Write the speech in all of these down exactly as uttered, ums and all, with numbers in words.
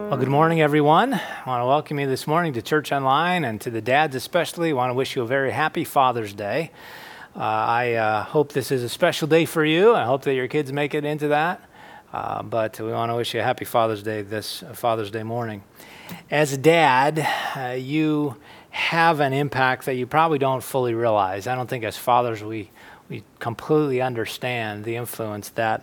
Well, good morning, everyone. I want to welcome you this morning to Church Online, and to the dads especially. I want to wish you a very happy Father's Day. Uh, I uh, hope this is a special day for you. I hope that your kids make it into that. Uh, but we want to wish you a happy Father's Day this uh, Father's Day morning. As a dad, uh, you have an impact that you probably don't fully realize. I don't think as fathers we we completely understand the influence that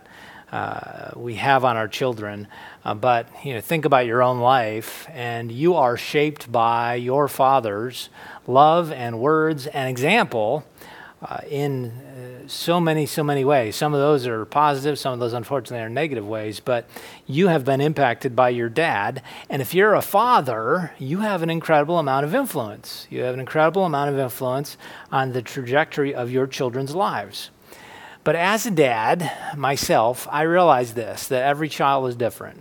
Uh, we have on our children, uh, but you know, think about your own life, and you are shaped by your father's love and words and example uh, in uh, so many, so many ways. Some of those are positive, some of those unfortunately are negative ways, but you have been impacted by your dad, and if you're a father, you have an incredible amount of influence. You have an incredible amount of influence on the trajectory of your children's lives. But as a dad, myself, I realize this, that every child is different.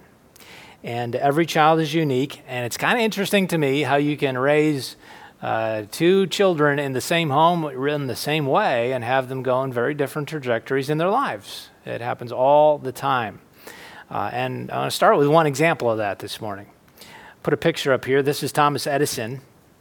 And every child is unique. And it's kind of interesting to me how you can raise uh, two children in the same home in the same way and have them go in very different trajectories in their lives. It happens all the time. Uh, and I want to start with one example of that this morning. Put a picture up here. This is Thomas Edison.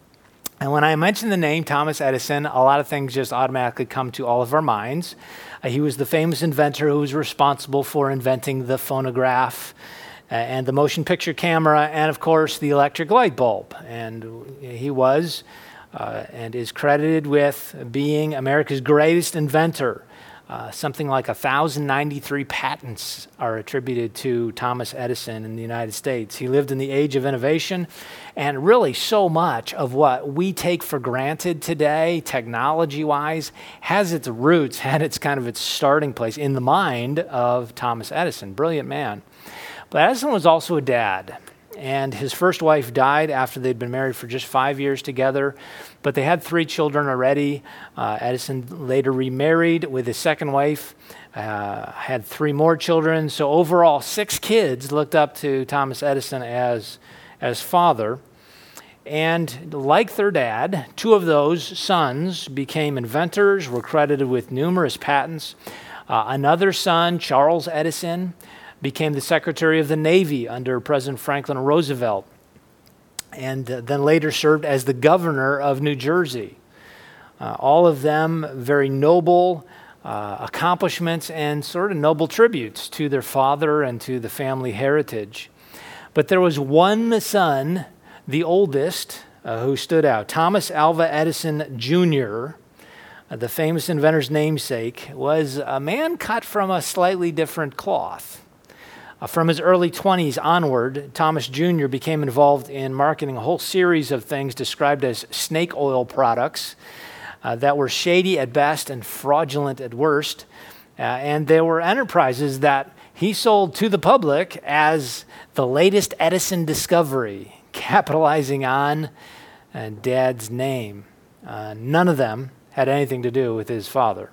And when I mention the name Thomas Edison, a lot of things just automatically come to all of our minds. Uh, he was the famous inventor who was responsible for inventing the phonograph uh, and the motion picture camera and, of course, the electric light bulb. And he was uh, and is credited with being America's greatest inventor. Uh, something like one thousand ninety-three patents are attributed to Thomas Edison in the United States. He lived in the age of innovation, and really so much of what we take for granted today, technology-wise, has its roots, had its kind of its starting place in the mind of Thomas Edison. Brilliant man. But Edison was also a dad. And his first wife died after they'd been married for just five years together. But they had three children already. Uh, Edison later remarried with his second wife, uh, had three more children. So overall, six kids looked up to Thomas Edison as, as father. And like their dad, two of those sons became inventors, were credited with numerous patents. Uh, another son, Charles Edison, became the Secretary of the Navy under President Franklin Roosevelt, and uh, then later served as the governor of New Jersey. Uh, all of them very noble uh, accomplishments and sort of noble tributes to their father and to the family heritage. But there was one son, the oldest, uh, who stood out. Thomas Alva Edison Junior, uh, the famous inventor's namesake, was a man cut from a slightly different cloth. Uh, from his early twenties onward, Thomas Junior became involved in marketing a whole series of things described as snake oil products uh, that were shady at best and fraudulent at worst. Uh, and they were enterprises that he sold to the public as the latest Edison discovery, capitalizing on uh, Dad's name. Uh, none of them had anything to do with his father.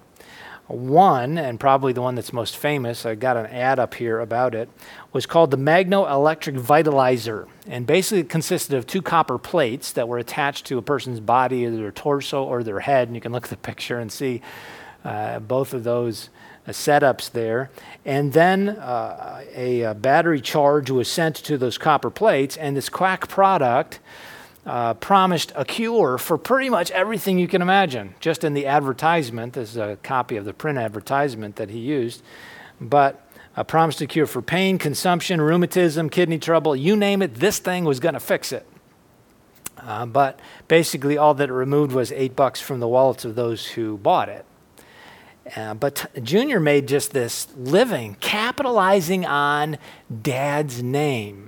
One, and probably the one that's most famous, I got an ad up here about it, was called the Magno Electric Vitalizer. And basically it consisted of two copper plates that were attached to a person's body, either their torso or their head. And you can look at the picture and see uh, both of those uh, setups there. And then uh, a, a battery charge was sent to those copper plates, and this quack product Uh, promised a cure for pretty much everything you can imagine, just in the advertisement. This is a copy of the print advertisement that he used, but uh, promised a cure for pain, consumption, rheumatism, kidney trouble, you name it, this thing was going to fix it. Uh, but basically all that it removed was eight bucks from the wallets of those who bought it. Uh, but Junior made just this living, capitalizing on Dad's name.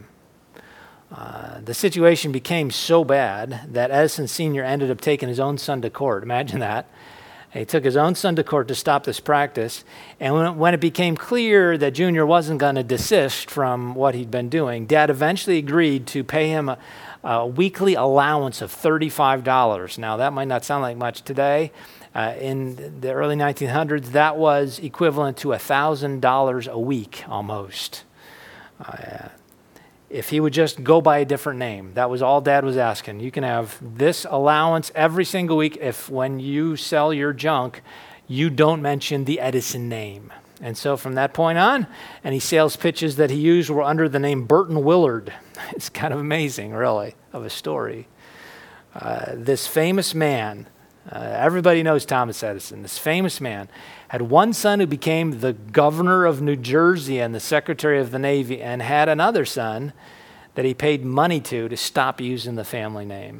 Uh, the situation became so bad that Edison Senior ended up taking his own son to court. Imagine that. He took his own son to court to stop this practice. And when, when it became clear that Junior wasn't going to desist from what he'd been doing, Dad eventually agreed to pay him a, a weekly allowance of thirty-five dollars. Now, that might not sound like much today. Uh, in the early nineteen hundreds, that was equivalent to one thousand dollars a week almost. Uh, If he would just go by a different name. That was all Dad was asking. You can have this allowance every single week if when you sell your junk, you don't mention the Edison name. And so from that point on, any sales pitches that he used were under the name Burton Willard. It's kind of amazing, really, of a story. Uh, this famous man, uh, everybody knows Thomas Edison, this famous man had one son who became the governor of New Jersey and the secretary of the Navy, and had another son that he paid money to to stop using the family name.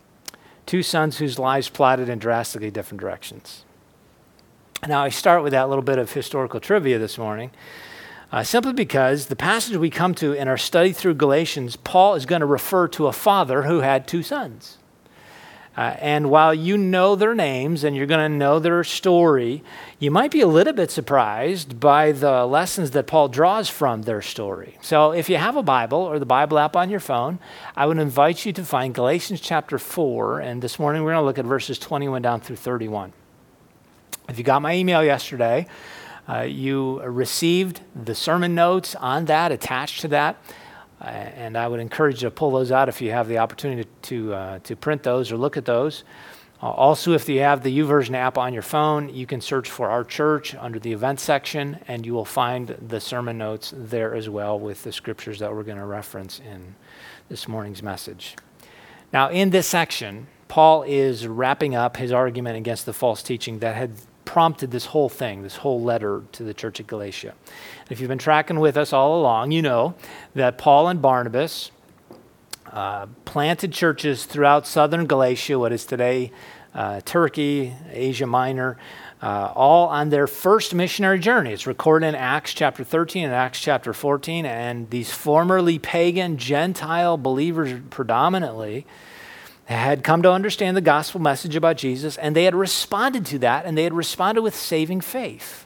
Two sons whose lives plotted in drastically different directions. Now, I start with that little bit of historical trivia this morning, uh, simply because the passage we come to in our study through Galatians, Paul is going to refer to a father who had two sons. Uh, and while you know their names and you're going to know their story, you might be a little bit surprised by the lessons that Paul draws from their story. So if you have a Bible or the Bible app on your phone, I would invite you to find Galatians chapter four. And this morning we're going to look at verses twenty-one down through thirty-one. If you got my email yesterday, uh, you received the sermon notes on that, attached to that. Uh, and I would encourage you to pull those out if you have the opportunity to uh, to print those or look at those. Uh, also, if you have the YouVersion app on your phone, you can search for our church under the events section, and you will find the sermon notes there as well with the scriptures that we're going to reference in this morning's message. Now, in this section, Paul is wrapping up his argument against the false teaching that had prompted this whole thing, this whole letter to the church at Galatia. If you've been tracking with us all along, you know that Paul and Barnabas uh, planted churches throughout southern Galatia, what is today uh, Turkey, Asia Minor, uh, all on their first missionary journey. It's recorded in Acts chapter thirteen and Acts chapter fourteen, and these formerly pagan Gentile believers predominantly had come to understand the gospel message about Jesus, and they had responded to that, and they had responded with saving faith.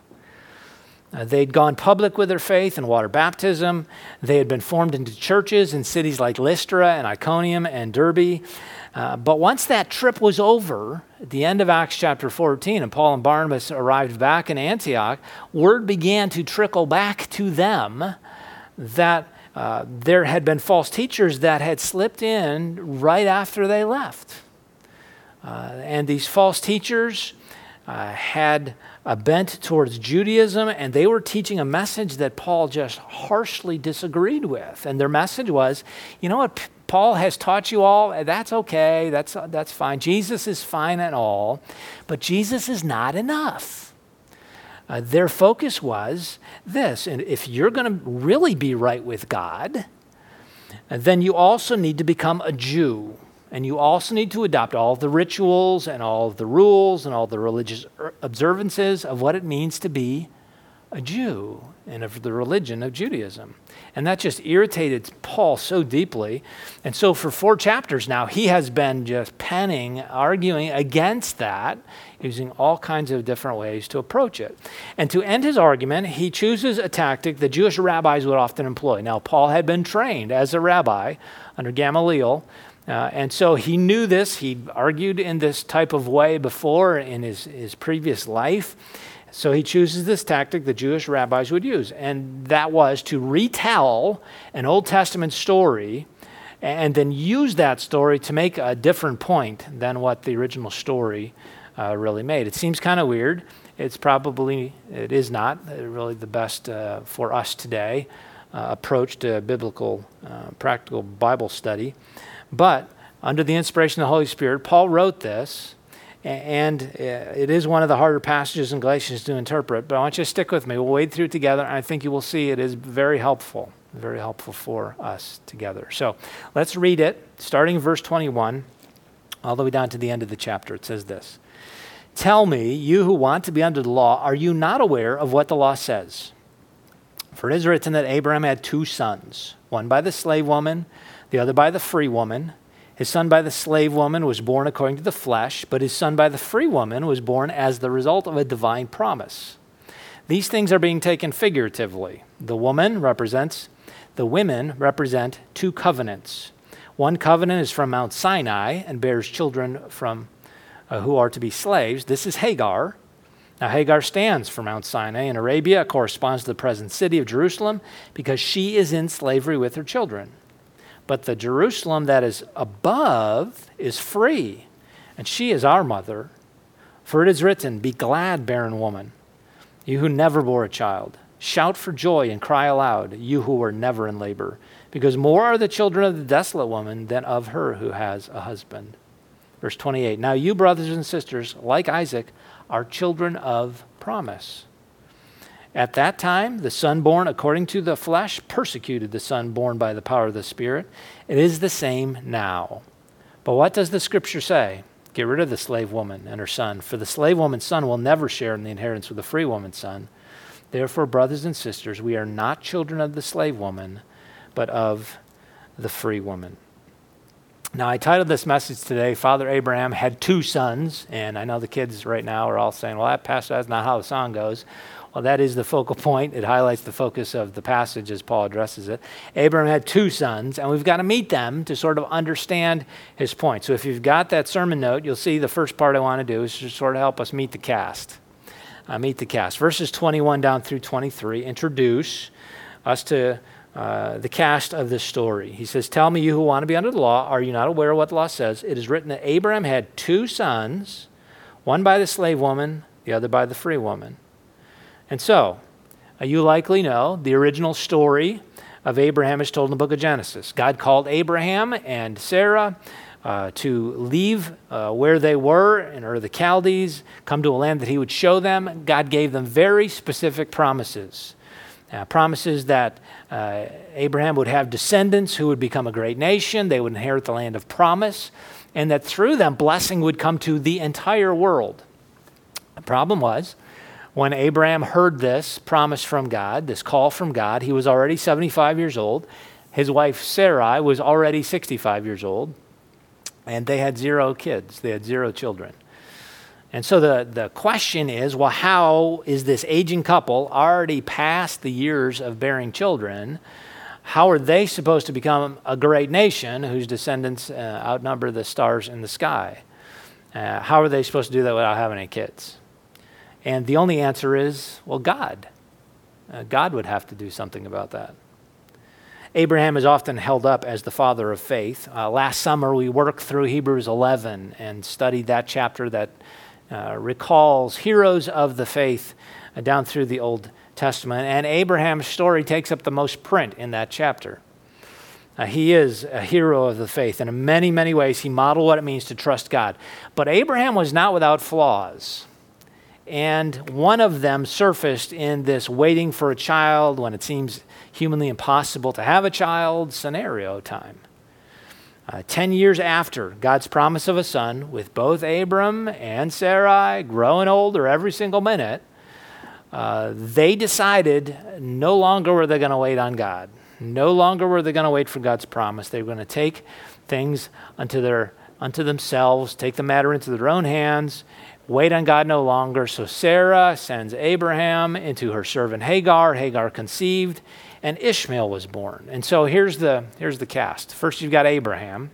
Uh, they'd gone public with their faith in water baptism. They had been formed into churches in cities like Lystra and Iconium and Derbe. Uh, but once that trip was over, at the end of Acts chapter fourteen, and Paul and Barnabas arrived back in Antioch, word began to trickle back to them that Uh, there had been false teachers that had slipped in right after they left. Uh, and these false teachers uh, had a bent towards Judaism, and they were teaching a message that Paul just harshly disagreed with. And their message was, you know what, P- Paul has taught you all, that's okay, that's, uh, that's fine. Jesus is fine and all, but Jesus is not enough. Uh, their focus was this, and if you're going to really be right with God, then you also need to become a Jew, and you also need to adopt all the rituals and all of the rules and all the religious observances of what it means to be a Jew and of the religion of Judaism. And that just irritated Paul so deeply. And so for four chapters now, he has been just penning, arguing against that, using all kinds of different ways to approach it. And to end his argument, he chooses a tactic that Jewish rabbis would often employ. Now, Paul had been trained as a rabbi under Gamaliel, uh, and so he knew this. He'd argued in this type of way before in his, his previous life. So he chooses this tactic that Jewish rabbis would use, and that was to retell an Old Testament story and then use that story to make a different point than what the original story uh, really made. It seems kind of weird. It's probably, it is not really the best uh, for us today uh, approach to biblical, uh, practical Bible study. But under the inspiration of the Holy Spirit, Paul wrote this. And it is one of the harder passages in Galatians to interpret, but I want you to stick with me. We'll wade through it together, and I think you will see it is very helpful, very helpful for us together. So let's read it, starting in verse twenty-one, all the way down to the end of the chapter. It says this: "Tell me, you who want to be under the law, are you not aware of what the law says? For it is written that Abraham had two sons, one by the slave woman, the other by the free woman. His son by the slave woman was born according to the flesh, but his son by the free woman was born as the result of a divine promise. These things are being taken figuratively. The woman represents, the women represent two covenants. One covenant is from Mount Sinai and bears children from uh, who are to be slaves. This is Hagar. Now Hagar stands for Mount Sinai in Arabia. It corresponds to the present city of Jerusalem because she is in slavery with her children. But the Jerusalem that is above is free, and she is our mother. For it is written, 'Be glad, barren woman, You who never bore a child, shout for joy and cry aloud, you who were never in labor, because more are the children of the desolate woman than of her who has a husband. Verse twenty-eight, now you brothers and sisters, like Isaac, are children of promise. At that time, the son born according to the flesh persecuted the son born by the power of the Spirit. It is the same now. But what does the scripture say? Get rid of the slave woman and her son, for the slave woman's son will never share in the inheritance with the free woman's son. Therefore, brothers and sisters, we are not children of the slave woman, but of the free woman. Now, I titled this message today, Father Abraham had two sons, and I know the kids right now are all saying, well, that pastor, that's not how the song goes. Well, that is the focal point. It highlights the focus of the passage as Paul addresses it. Abraham had two sons, and we've got to meet them to sort of understand his point. So if you've got that sermon note, you'll see the first part I want to do is to sort of help us meet the cast. Uh, meet the cast. Verses twenty-one down through twenty-three introduce us to uh, the cast of this story. He says, tell me, you who want to be under the law, are you not aware of what the law says? It is written that Abraham had two sons, one by the slave woman, the other by the free woman. And so, uh, you likely know the original story of Abraham is told in the book of Genesis. God called Abraham and Sarah uh, to leave uh, where they were in Ur of the Chaldees, come to a land that he would show them. God gave them very specific promises. Uh, promises that uh, Abraham would have descendants who would become a great nation, they would inherit the land of promise, and that through them blessing would come to the entire world. The problem was, when Abraham heard this promise from God, this call from God, he was already seventy-five years old. His wife Sarai was already sixty-five years old, and they had zero kids. They had zero children. And so the, the question is, well, how is this aging couple already past the years of bearing children? How are they supposed to become a great nation whose descendants uh, outnumber the stars in the sky? Uh, how are they supposed to do that without having any kids? And the only answer is, well, God. Uh, God would have to do something about that. Abraham is often held up as the father of faith. Uh, last summer, we worked through Hebrews eleven and studied that chapter that uh, recalls heroes of the faith uh, down through the Old Testament. And Abraham's story takes up the most print in that chapter. Uh, he is a hero of the faith, and in many, many ways, he modeled what it means to trust God. But Abraham was not without flaws. And one of them surfaced in this waiting for a child when it seems humanly impossible to have a child scenario time. Uh, ten years after God's promise of a son, with both Abram and Sarai growing older every single minute, uh, they decided no longer were they going to wait on God. No longer were they going to wait for God's promise. They were going to take things unto their unto themselves, take the matter into their own hands, wait on God no longer. So Sarah sends Abraham into her servant Hagar. Hagar conceived, and Ishmael was born. And so here's the, here's the cast. First you've got Abraham,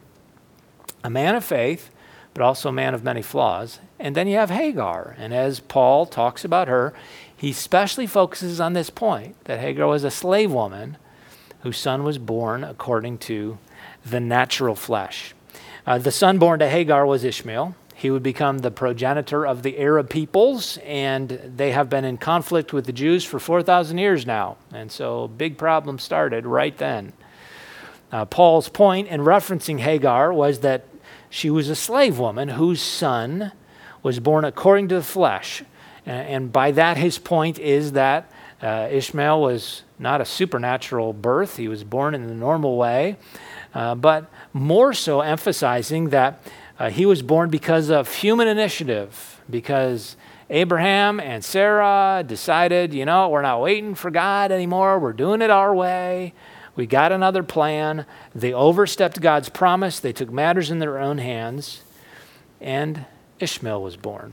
a man of faith, but also a man of many flaws. And then you have Hagar. And as Paul talks about her, he especially focuses on this point, that Hagar was a slave woman whose son was born according to the natural flesh. Uh, the son born to Hagar was Ishmael. He would become the progenitor of the Arab peoples, and they have been in conflict with the Jews for four thousand years now. And so big problem started right then. Uh, Paul's point in referencing Hagar was that she was a slave woman whose son was born according to the flesh. And, and by that, his point is that uh, Ishmael was not a supernatural birth. He was born in the normal way, uh, but more so emphasizing that uh, he was born because of human initiative, because Abraham and Sarah decided, you know, we're not waiting for God anymore. We're doing it our way. We got another plan. They overstepped God's promise. They took matters in their own hands, and Ishmael was born.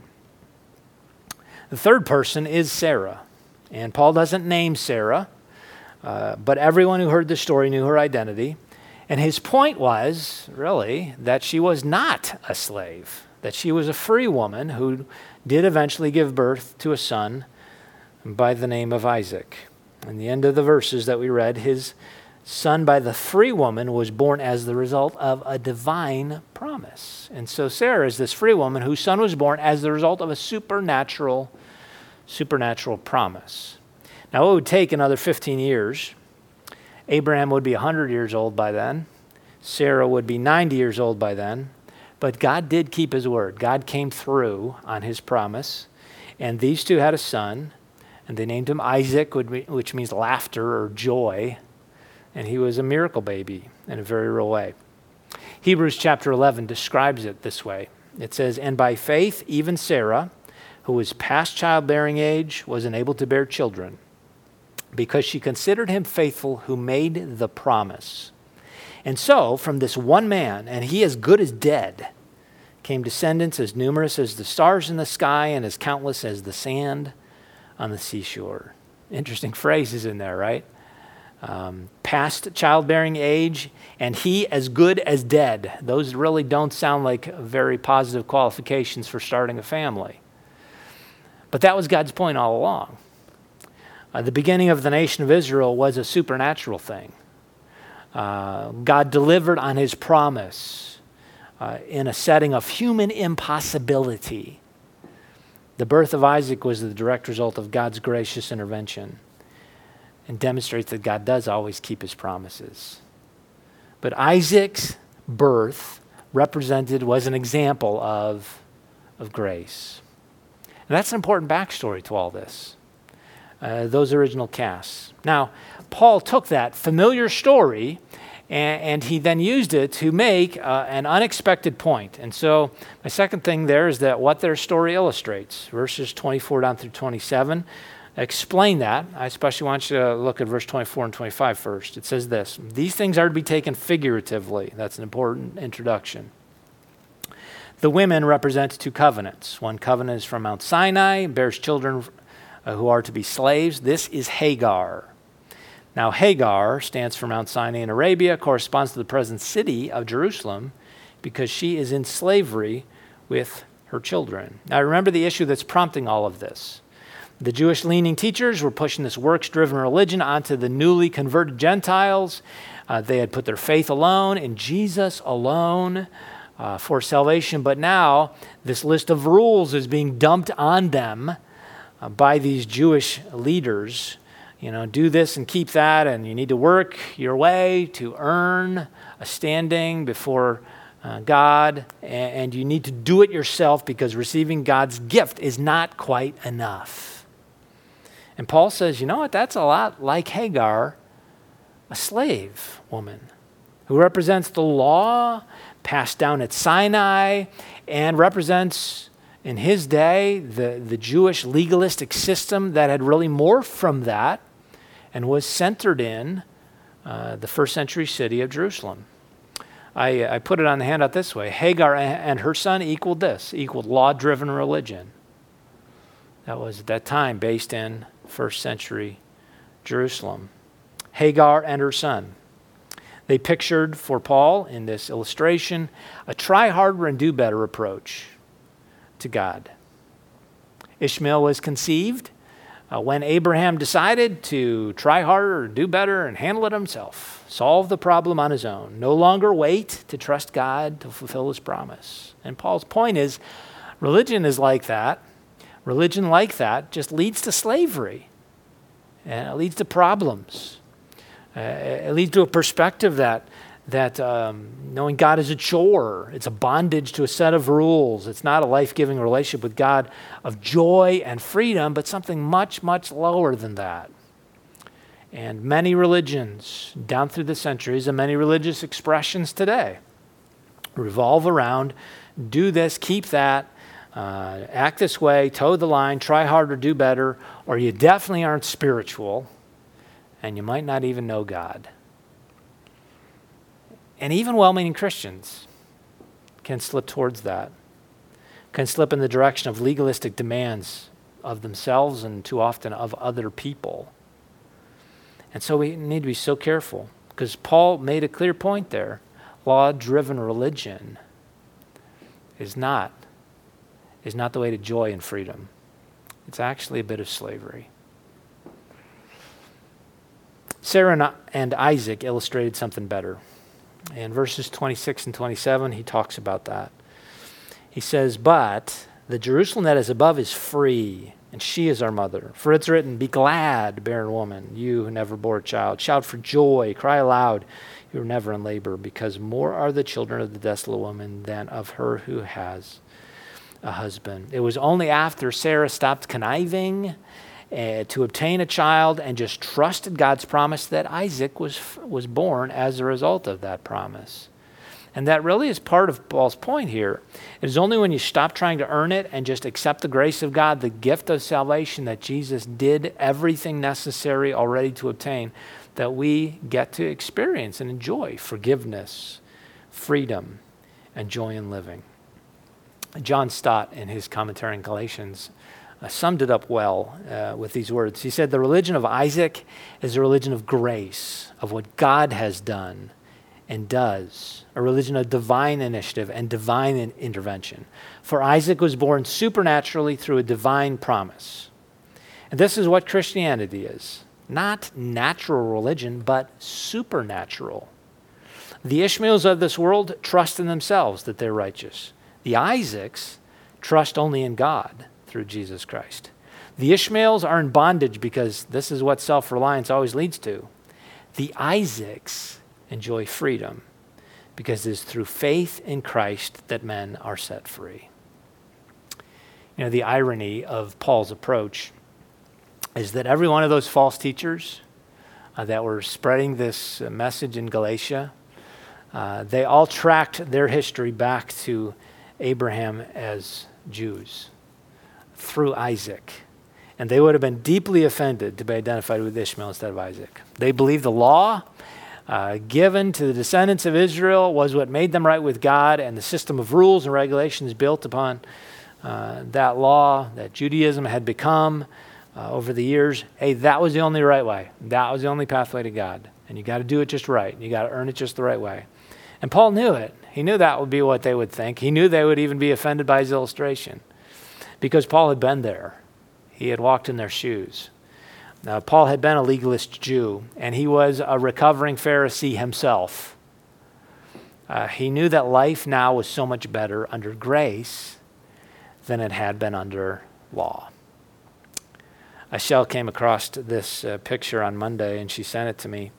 The third person is Sarah, and Paul doesn't name Sarah, uh, but everyone who heard the story knew her identity. And his point was, really, that she was not a slave, that she was a free woman who did eventually give birth to a son by the name of Isaac. In the end of the verses that we read, his son by the free woman was born as the result of a divine promise. And so Sarah is this free woman whose son was born as the result of a supernatural supernatural promise. Now, it would take another fifteen years. Abraham would be one hundred years old by then. Sarah would be ninety years old by then. But God did keep his word. God came through on his promise. And these two had a son, and they named him Isaac, which means laughter or joy. And he was a miracle baby in a very real way. Hebrews chapter eleven describes it this way. It says, "And by faith, even Sarah, who was past childbearing age, was enabled to bear children, because she considered him faithful who made the promise. And so, from this one man, and he as good as dead, came descendants as numerous as the stars in the sky and as countless as the sand on the seashore." Interesting phrases in there, right? Um, past childbearing age, and he as good as dead. Those really don't sound like very positive qualifications for starting a family. But that was God's point all along. Uh, the beginning of the nation of Israel was a supernatural thing. Uh, God delivered on his promise uh, in a setting of human impossibility. The birth of Isaac was the direct result of God's gracious intervention and demonstrates that God does always keep his promises. But Isaac's birth represented, was an example of, of grace. And that's an important backstory to all this. Uh, those original casts. Now, Paul took that familiar story and, and he then used it to make uh, an unexpected point. And so my second thing there is that what their story illustrates, verses twenty-four down through twenty-seven, explain that. I especially want you to look at verse twenty-four and twenty-five first. It says this: "These things are to be taken figuratively." That's an important introduction. The women represent two covenants. One covenant is from Mount Sinai, bears children Uh, who are to be slaves. This is Hagar. Now, Hagar stands for Mount Sinai in Arabia, corresponds to the present city of Jerusalem, because she is in slavery with her children. Now, remember the issue that's prompting all of this. The Jewish-leaning teachers were pushing this works-driven religion onto the newly converted Gentiles. Uh, they had put their faith alone in Jesus alone uh, for salvation, but now this list of rules is being dumped on them Uh, by these Jewish leaders. You know, do this and keep that, and you need to work your way to earn a standing before uh, God, and, and you need to do it yourself because receiving God's gift is not quite enough. And Paul says, you know what, that's a lot like Hagar, a slave woman who represents the law passed down at Sinai and represents in his day, the, the Jewish legalistic system that had really morphed from that and was centered in uh, the first century city of Jerusalem. I, I put it on the handout this way. Hagar and her son equaled this, equaled law-driven religion. That was at that time based in first century Jerusalem. Hagar and her son. They pictured for Paul in this illustration a try harder and do better approach to God. Ishmael was conceived uh, when Abraham decided to try harder, do better, and handle it himself, solve the problem on his own, no longer wait to trust God to fulfill his promise. And Paul's point is, religion is like that. Religion like that just leads to slavery, and it leads to problems. Uh, it leads to a perspective that that um, knowing God is a chore. It's a bondage to a set of rules. It's not a life-giving relationship with God of joy and freedom, but something much, much lower than that. And many religions down through the centuries and many religious expressions today revolve around do this, keep that, uh, act this way, toe the line, try harder, do better, or you definitely aren't spiritual, and you might not even know God. And even well-meaning Christians can slip towards that, can slip in the direction of legalistic demands of themselves and too often of other people. And so we need to be so careful, because Paul made a clear point there. Law-driven religion is not, is not the way to joy and freedom. It's actually a bit of slavery. Sarah and Isaac illustrated something better. In verses twenty-six and twenty-seven, he talks about that. He says, "But the Jerusalem that is above is free, and she is our mother. For it's written, be glad, barren woman, you who never bore a child. Shout for joy, cry aloud, you who are never in labor, because more are the children of the desolate woman than of her who has a husband. It was only after Sarah stopped conniving uh, to obtain a child and just trusted God's promise that Isaac was was born as a result of that promise. And that really is part of Paul's point here. It is only when you stop trying to earn it and just accept the grace of God, the gift of salvation that Jesus did everything necessary already to obtain, that we get to experience and enjoy forgiveness, freedom, and joy in living. John Stott, in his commentary on Galatians, uh, summed it up well uh, with these words. He said, the religion of Isaac is a religion of grace, of what God has done and does, a religion of divine initiative and divine in- intervention. For Isaac was born supernaturally through a divine promise. And this is what Christianity is. Not natural religion, but supernatural. The Ishmaels of this world trust in themselves that they're righteous. The Isaacs trust only in God through Jesus Christ. The Ishmaels are in bondage because this is what self-reliance always leads to. The Isaacs enjoy freedom because it is through faith in Christ that men are set free. You know, the irony of Paul's approach is that every one of those false teachers uh, that were spreading this uh, message in Galatia, uh, they all tracked their history back to Abraham as Jews through Isaac. And they would have been deeply offended to be identified with Ishmael instead of Isaac. They believed the law Uh, given to the descendants of Israel was what made them right with God, and the system of rules and regulations built upon uh, that law that Judaism had become uh, over the years. Hey, that was the only right way. That was the only pathway to God. And you got to do it just right. You got to earn it just the right way. And Paul knew it. He knew that would be what they would think. He knew they would even be offended by his illustration because Paul had been there. He had walked in their shoes. Now, Paul had been a legalist Jew, and he was a recovering Pharisee himself. Uh, he knew that life now was so much better under grace than it had been under law. Ashell came across this uh, picture on Monday, and she sent it to me.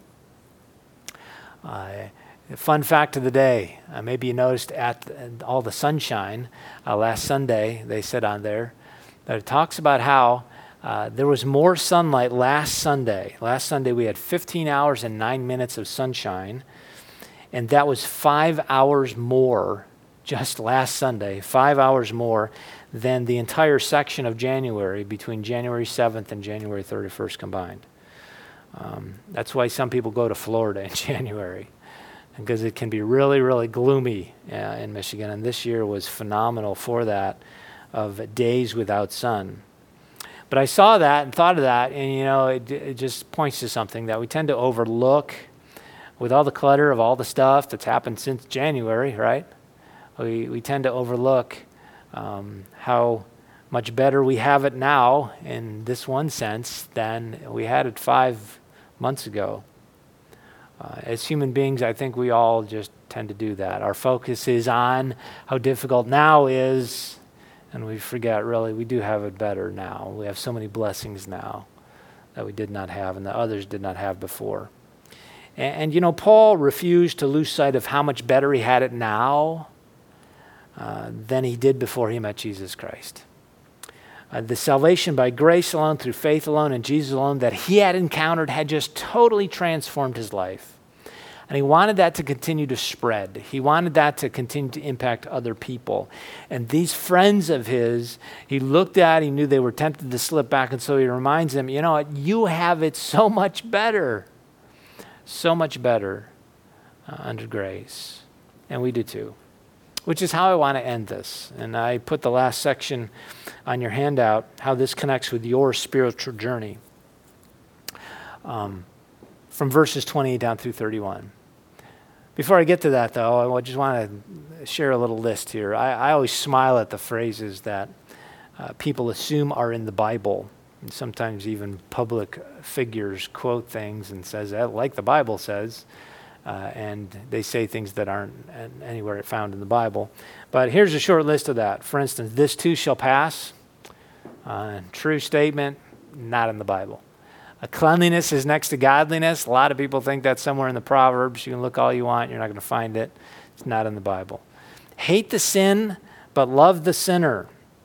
Uh, fun fact of the day, uh, maybe you noticed at the, all the sunshine uh, last Sunday, they said on there, that it talks about how Uh, there was more sunlight last Sunday. Last Sunday we had fifteen hours and nine minutes of sunshine, and that was five hours more just last Sunday, five hours more than the entire section of January between January seventh and January thirty-first combined. Um, that's why some people go to Florida in January, because it can be really, really gloomy uh, in Michigan, and this year was phenomenal for that, of days without sun. But I saw that and thought of that, and you know, it, it just points to something that we tend to overlook with all the clutter of all the stuff that's happened since January, right? We we tend to overlook um, how much better we have it now in this one sense than we had it five months ago. Uh, as human beings, I think we all just tend to do that. Our focus is on how difficult now is, and we forget, really, we do have it better now. We have so many blessings now that we did not have and that others did not have before. And, and you know, Paul refused to lose sight of how much better he had it now uh, than he did before he met Jesus Christ. Uh, the salvation by grace alone, through faith alone, and Jesus alone that he had encountered had just totally transformed his life. And he wanted that to continue to spread. He wanted that to continue to impact other people. And these friends of his, he looked at, he knew they were tempted to slip back, and so he reminds them, you know what, you have it so much better. So much better uh, under grace. And we do too. Which is how I want to end this. And I put the last section on your handout, how this connects with your spiritual journey. Um, from verses twenty-eight down through thirty-one. Before I get to that, though, I just want to share a little list here. I, I always smile at the phrases that uh, people assume are in the Bible. And sometimes even public figures quote things and says, like the Bible says, uh, and they say things that aren't anywhere found in the Bible. But here's a short list of that. For instance, this too shall pass. Uh, true statement, not in the Bible. Uh, cleanliness is next to godliness. A lot of people think that's somewhere in the Proverbs. You can look all you want, you're not going to find it. It's not in the Bible. Hate the sin, but love the sinner.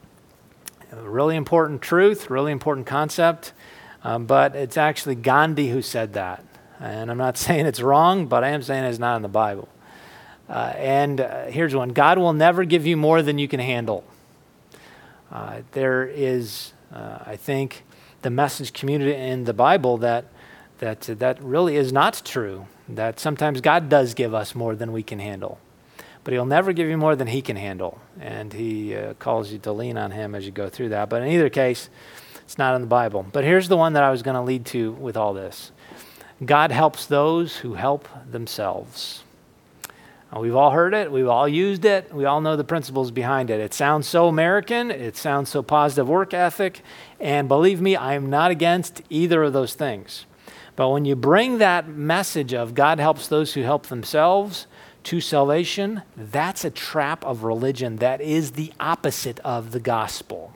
A really important truth, really important concept, um, but it's actually Gandhi who said that. And I'm not saying it's wrong, but I am saying it's not in the Bible. Uh, and uh, here's one. God will never give you more than you can handle. Uh, there is, uh, I think, the message community in the Bible that that uh, that really is not true, that sometimes God does give us more than we can handle, but he'll never give you more than he can handle, and he uh, calls you to lean on him as you go through that. But in either case, it's not in the Bible. But here's the one that I was going to lead to with all this. God helps those who help themselves. Uh, we've all heard it. We've all used it. We all know the principles behind it. It sounds so American. It sounds so positive work ethic. And believe me, I am not against either of those things. But when you bring that message of God helps those who help themselves to salvation, that's a trap of religion that is the opposite of the gospel.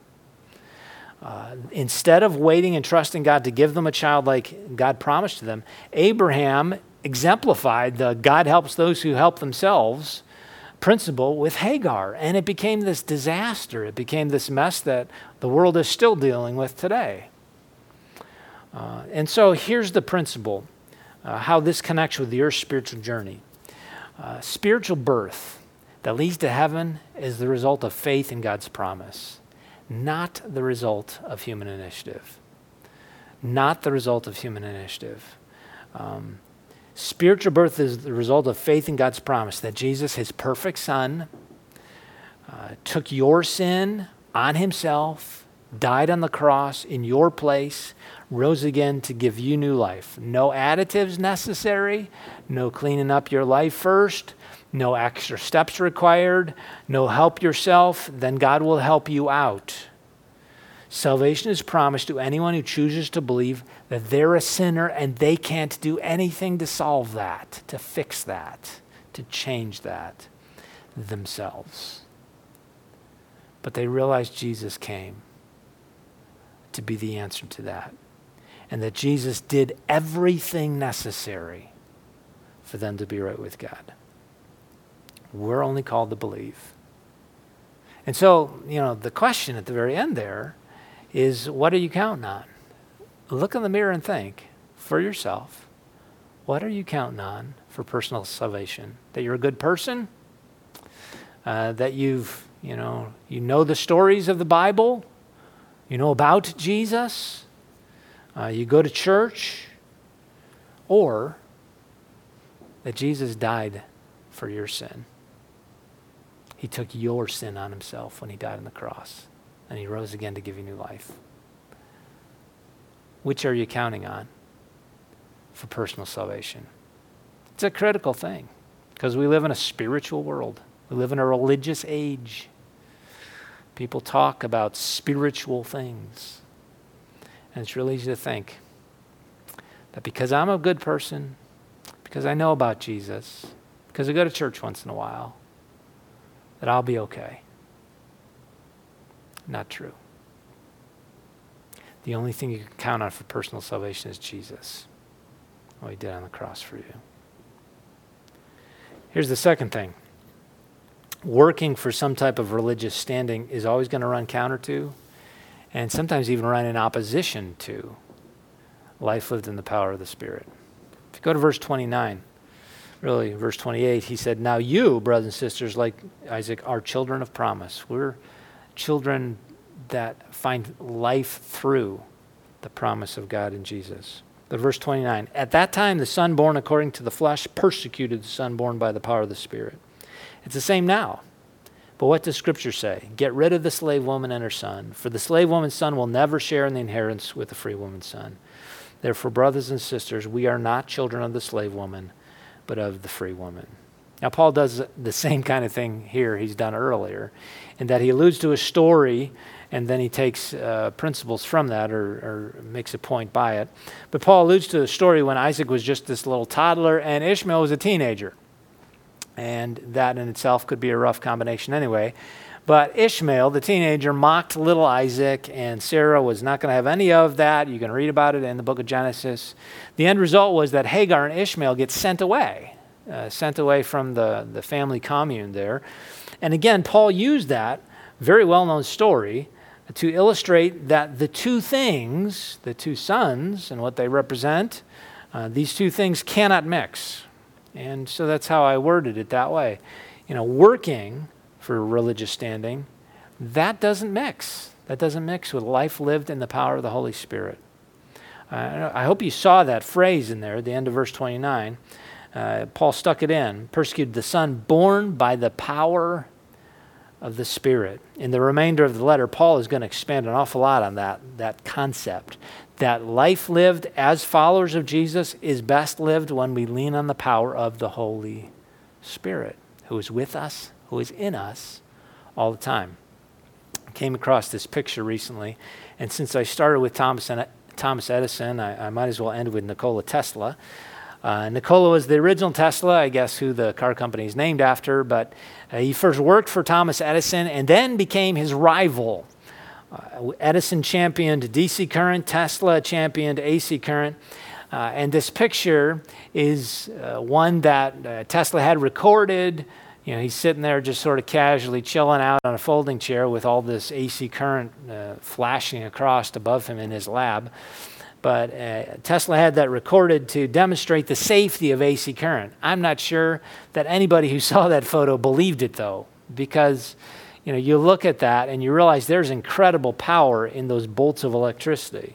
Uh, instead of waiting and trusting God to give them a child like God promised to them, Abraham exemplified the God helps those who help themselves principle with Hagar. And it became this disaster. It became this mess that the world is still dealing with today. Uh, and so here's the principle, uh, how this connects with your spiritual journey. Uh, spiritual birth that leads to heaven is the result of faith in God's promise, not the result of human initiative. Not the result of human initiative. Um, spiritual birth is the result of faith in God's promise that Jesus, his perfect son, uh, took your sin on himself, died on the cross in your place, rose again to give you new life. No additives necessary, no cleaning up your life first, no extra steps required, no help yourself, then God will help you out. Salvation is promised to anyone who chooses to believe that they're a sinner and they can't do anything to solve that, to fix that, to change that themselves. But they realize Jesus came to be the answer to that, and that Jesus did everything necessary for them to be right with God. We're only called to believe. And so, you know, the question at the very end there is, what are you counting on? Look in the mirror and think for yourself, what are you counting on for personal salvation? That you're a good person? Uh, that you've, you know, you know the stories of the Bible? You know about Jesus? Uh, you go to church? Or that Jesus died for your sin? He took your sin on himself when he died on the cross, and he rose again to give you new life. Which are you counting on for personal salvation? It's a critical thing because we live in a spiritual world. We live in a religious age. People talk about spiritual things. And it's really easy to think that because I'm a good person, because I know about Jesus, because I go to church once in a while, that I'll be okay. Not true. The only thing you can count on for personal salvation is Jesus, what he did on the cross for you. Here's the second thing. Working for some type of religious standing is always going to run counter to, and sometimes even run in opposition to, life lived in the power of the Spirit. If you go to verse twenty-nine, really verse twenty-eight, he said, now you, brothers and sisters, like Isaac, are children of promise. We're children that find life through the promise of God in Jesus. But verse twenty-nine, at that time the son born according to the flesh persecuted the son born by the power of the Spirit. It's the same now. But what does Scripture say? Get rid of the slave woman and her son, for the slave woman's son will never share in the inheritance with the free woman's son. Therefore, brothers and sisters, we are not children of the slave woman, but of the free woman. Now, Paul does the same kind of thing here he's done earlier, in that he alludes to a story, and then he takes uh, principles from that or, or makes a point by it. But Paul alludes to a story when Isaac was just this little toddler and Ishmael was a teenager. And that in itself could be a rough combination anyway. But Ishmael, the teenager, mocked little Isaac, and Sarah was not going to have any of that. You can read about it in the book of Genesis. The end result was that Hagar and Ishmael get sent away, uh, sent away from the, the family commune there. And again, Paul used that very well-known story to illustrate that the two things, the two sons and what they represent, uh, these two things cannot mix. And so that's how I worded it that way. You know, working for religious standing, that doesn't mix. That doesn't mix with life lived in the power of the Holy Spirit. Uh, I hope you saw that phrase in there at the end of verse twenty-nine. Uh, Paul stuck it in, persecuted the son born by the power of the Spirit. In the remainder of the letter, Paul is going to expand an awful lot on that, that concept, that life lived as followers of Jesus is best lived when we lean on the power of the Holy Spirit, who is with us, who is in us all the time. I came across this picture recently, and since I started with Thomas, and, Thomas Edison, I, I might as well end with Nikola Tesla. Uh, Nikola was the original Tesla, I guess who the car company is named after, but uh, he first worked for Thomas Edison and then became his rival. Uh, Edison championed D C current, Tesla championed A C current. Uh, and this picture is uh, one that uh, Tesla had recorded. You know, he's sitting there just sort of casually chilling out on a folding chair with all this A C current uh, flashing across above him in his lab. But uh, Tesla had that recorded to demonstrate the safety of A C current. I'm not sure that anybody who saw that photo believed it, though, because you know, you look at that and you realize there's incredible power in those bolts of electricity.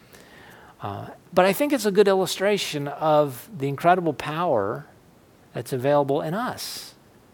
Uh, but I think it's a good illustration of the incredible power that's available in us.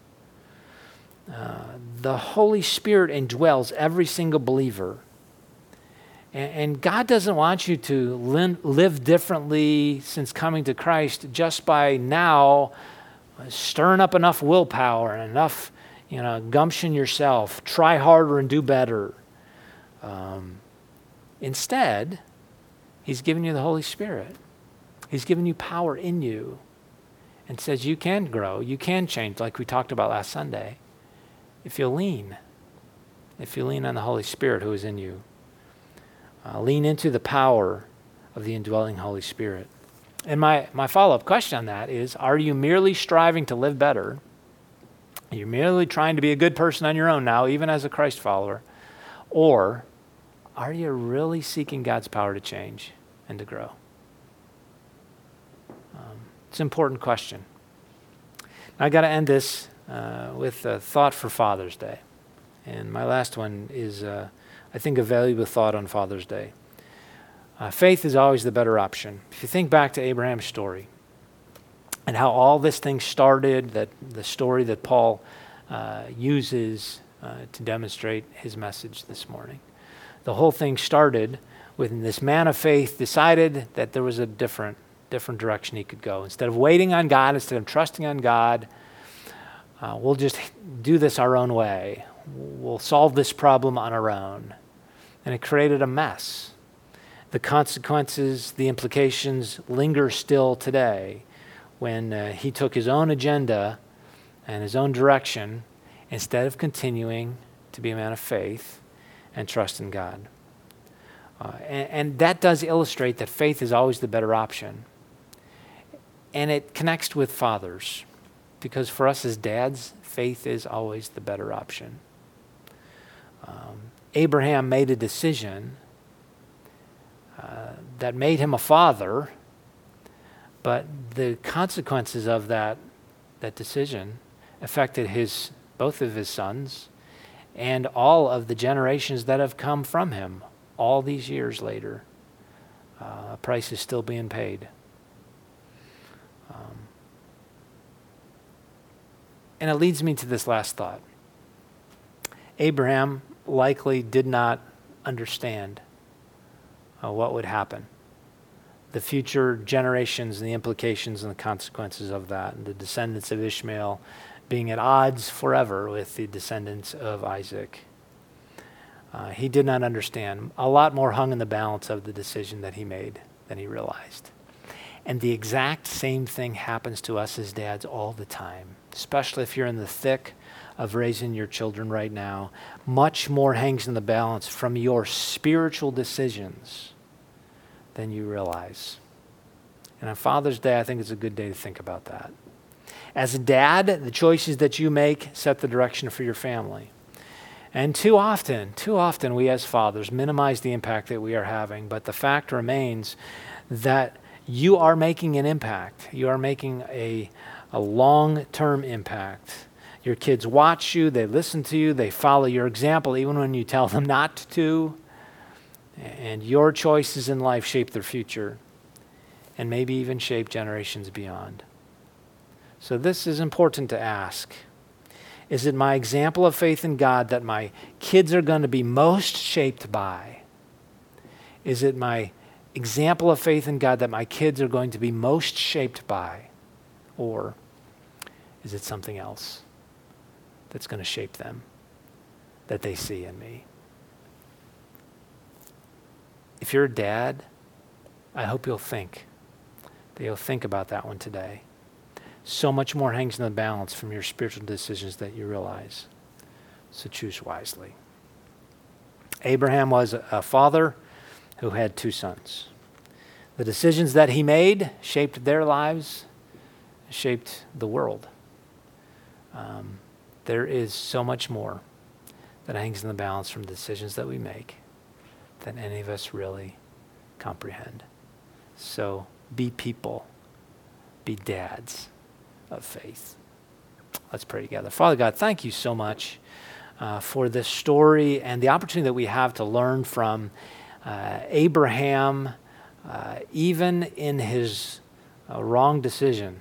Uh, the Holy Spirit indwells every single believer. And, and God doesn't want you to li- live differently since coming to Christ just by now stirring up enough willpower and enough, you know, gumption yourself, try harder and do better. Um, instead, He's given you the Holy Spirit. He's given you power in you and says you can grow, you can change, like we talked about last Sunday, if you lean, if you lean on the Holy Spirit who is in you. Uh, lean into the power of the indwelling Holy Spirit. And my, my follow-up question on that is, are you merely striving to live better? You're merely trying to be a good person on your own now, even as a Christ follower? Or are you really seeking God's power to change and to grow? Um, it's an important question. Now, I got to end this uh, with a thought for Father's Day. And my last one is, uh, I think, a valuable thought on Father's Day. Uh, faith is always the better option. If you think back to Abraham's story and how all this thing started, that the story that Paul uh, uses uh, to demonstrate his message this morning. The whole thing started when this man of faith decided that there was a different, different direction he could go. Instead of waiting on God, instead of trusting on God, uh, we'll just do this our own way. We'll solve this problem on our own. And it created a mess. The consequences, the implications linger still today when uh, he took his own agenda and his own direction instead of continuing to be a man of faith and trust in God. Uh, and, and that does illustrate that faith is always the better option. And it connects with fathers, because for us as dads, faith is always the better option. Um, Abraham made a decision uh, that made him a father, but the consequences of that, that decision affected his, both of his sons and all of the generations that have come from him all these years later. Uh, a price is still being paid. Um, and it leads me to this last thought. Abraham likely did not understand uh, what would happen. The future generations and the implications and the consequences of that, and the descendants of Ishmael being at odds forever with the descendants of Isaac. Uh, he did not understand. A lot more hung in the balance of the decision that he made than he realized. And the exact same thing happens to us as dads all the time, especially if you're in the thick of raising your children right now. Much more hangs in the balance from your spiritual decisions than you realize. And on Father's Day, I think it's a good day to think about that. As a dad, the choices that you make set the direction for your family. And too often, too often we as fathers minimize the impact that we are having, but the fact remains that you are making an impact. You are making a, a long-term impact. Your kids watch you, they listen to you, they follow your example even when you tell them not to. And your choices in life shape their future and maybe even shape generations beyond. So this is important to ask. Is it my example of faith in God that my kids are going to be most shaped by? Is it my example of faith in God that my kids are going to be most shaped by? Or is it something else that's going to shape them that they see in me? If you're a dad, I hope you'll think, that you'll think about that one today. So much more hangs in the balance from your spiritual decisions that you realize. So choose wisely. Abraham was a father who had two sons. The decisions that he made shaped their lives, shaped the world. Um, there is so much more that hangs in the balance from the decisions that we make than any of us really comprehend. So be people, be dads of faith. Let's pray together. Father God, thank you so much uh, for this story and the opportunity that we have to learn from uh, Abraham, uh, even in his uh, wrong decision.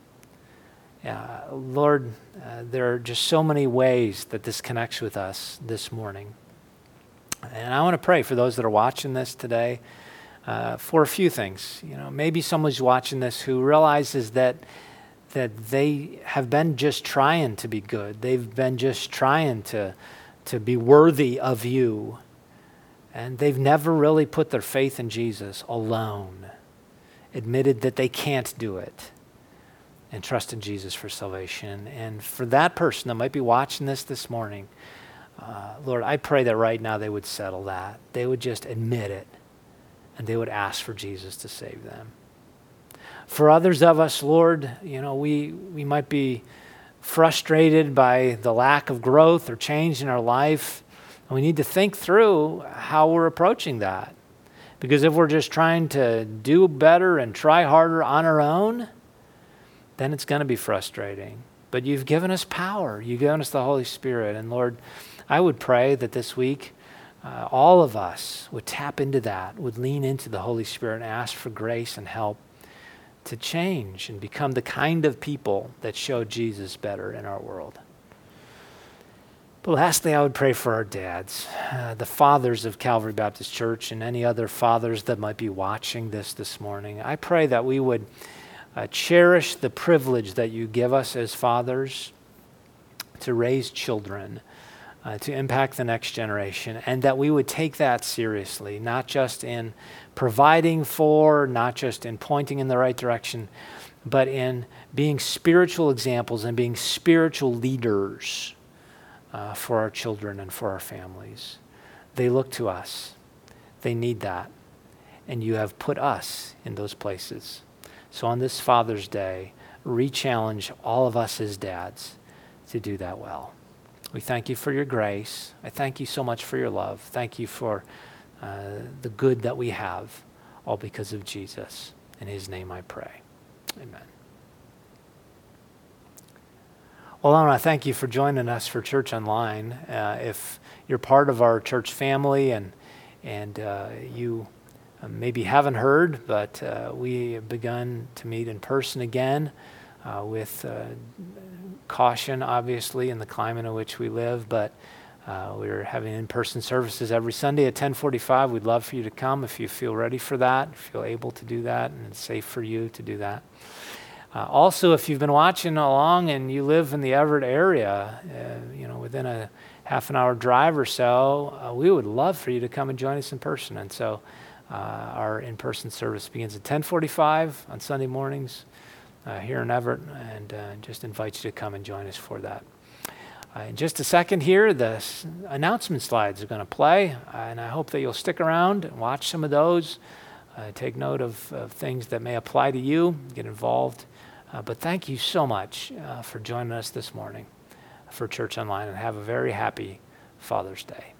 Uh, Lord, uh, there are just so many ways that this connects with us this morning. And I want to pray for those that are watching this today uh, for a few things. You know, maybe someone's watching this who realizes that that they have been just trying to be good. They've been just trying to, to be worthy of you. And they've never really put their faith in Jesus alone, admitted that they can't do it, and trust in Jesus for salvation. And for that person that might be watching this this morning, uh, Lord, I pray that right now they would settle that. They would just admit it, and they would ask for Jesus to save them. For others of us, Lord, you know, we, we might be frustrated by the lack of growth or change in our life. And we need to think through how we're approaching that. Because if we're just trying to do better and try harder on our own, then it's going to be frustrating. But you've given us power. You've given us the Holy Spirit. And Lord, I would pray that this week, uh, all of us would tap into that, would lean into the Holy Spirit and ask for grace and help to change and become the kind of people that show Jesus better in our world. But lastly, I would pray for our dads, uh, the fathers of Calvary Baptist Church, and any other fathers that might be watching this this morning. I pray that we would uh, cherish the privilege that you give us as fathers to raise children, uh, to impact the next generation, and that we would take that seriously, not just in providing for, not just in pointing in the right direction, but in being spiritual examples and being spiritual leaders uh, for our children and for our families. They look to us. They need that. And you have put us in those places. So on this Father's Day, re-challenge all of us as dads to do that well. We thank you for your grace. I thank you so much for your love. Thank you for uh, the good that we have, all because of Jesus. In his name I pray. Amen. Well, I want to thank you for joining us for Church Online. Uh, if you're part of our church family and, and uh, you uh, maybe haven't heard, but uh, we have begun to meet in person again uh, with uh, caution, obviously, in the climate in which we live, but uh, we're having in-person services every Sunday at ten forty-five. We'd love for you to come if you feel ready for that, if you feel able to do that, and it's safe for you to do that. Uh, also, if you've been watching along and you live in the Everett area, uh, you know, within a half an hour drive or so, uh, we would love for you to come and join us in person. And so uh, our in-person service begins at ten forty-five on Sunday mornings uh, here in Everett, and uh, just invite you to come and join us for that. Uh, in just a second here, the s- announcement slides are going to play, and I hope that you'll stick around and watch some of those. Uh, take note of, of things that may apply to you, get involved. Uh, but thank you so much uh, for joining us this morning for Church Online, and have a very happy Father's Day.